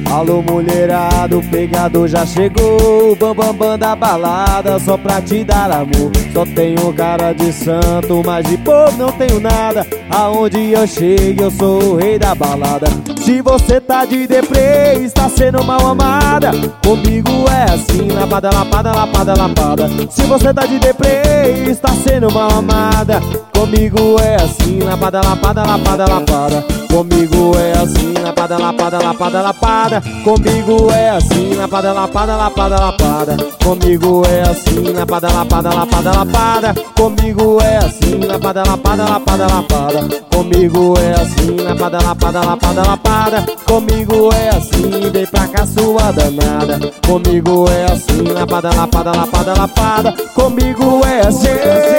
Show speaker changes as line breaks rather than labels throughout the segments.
Alô mulherada, o pegador já chegou. Bam bam bam da balada, só pra te dar amor. Só tenho cara de santo, mas de povo não tenho nada. Aonde eu chego eu sou o rei da balada. Se você tá de deprê, está sendo mal amada. Comigo é assim, lapada, lapada, lapada, lapada. Se você tá de deprê, está sendo mal amada. Comigo é assim, lapada, lapada, lapada, lapada. Comigo é assim, lapada, lapada, lapada, lapada. Comigo é assim, lapada, lapada, lapada, lapada. Comigo é assim, lapada, lapada, lapada, lapada. Comigo é assim, lapada, lapada, lapada, lapada. Comigo é assim, lapada, lapada, lapada, lapada. Comigo é assim, vem pra cá sua danada. Comigo é assim, lapada, lapada, lapada, lapada. Comigo é assim.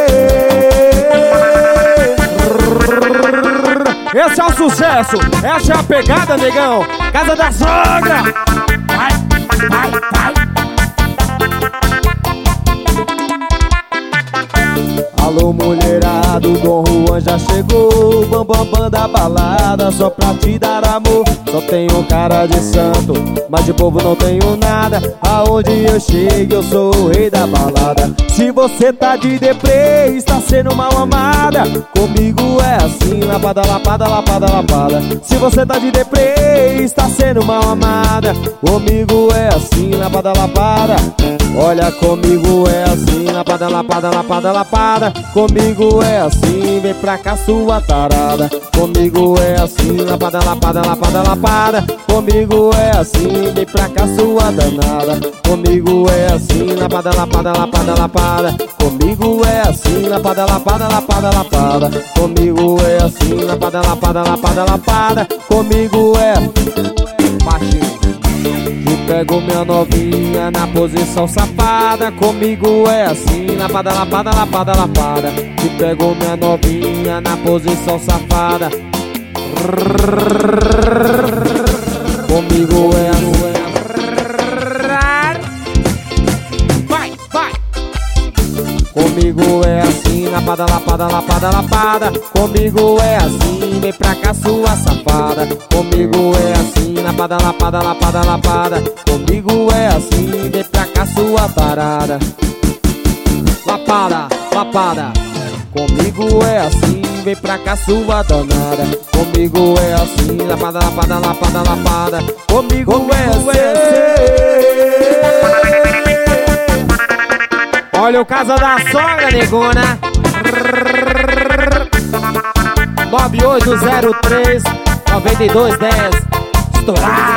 Esse é o sucesso, essa é a pegada, negão. Casa da sogra. Vai, vai, vai. Alô mulherada, o Dom Juan já chegou. Bam bam bam da balada, só pra te dar amor. Só tenho cara de santo, mas de povo não tenho nada. Aonde eu chego eu sou o rei da balada. Se você tá de deprê, está sendo mal amada. Comigo é assim, lapada, lapada, lapada, lapada. Se você tá de deprê, está sendo mal amada. Comigo é assim, lapada, lapada. Olha, comigo é assim, lapada, lapada, lapada, lapada. Comigo é assim, vem pra cá sua tarada. Comigo é assim, lapada, lapada, lapada, lapada. Comigo é assim, vem pra cá sua danada. Comigo é assim, lapada, lapada, lapada, lapada. Comigo é assim, lapada, lapada, lapada, lapada. Comigo é assim, lapada, lapada, lapada, lapada. Comigo é baixinho. Pego minha novinha na posição safada. Comigo é assim, lapada, lapada, lapada, lapada. Te pego minha novinha na posição safada. Comigo é assim. Vai, vai. Comigo é assim, lapada, lapada, lapada, lapada. Comigo é assim, vem pra cá sua safada. Comigo é assim, lapada, lapada, lapada, lapada. Comigo é assim, vem pra cá sua tarada. Lapada, lapada. Comigo é assim, vem pra cá sua danada. Comigo é assim, lapada, lapada, lapada, lapada. Comigo é assim. Olha o Casa da Sogra, negona. 9803 9210. Estourar.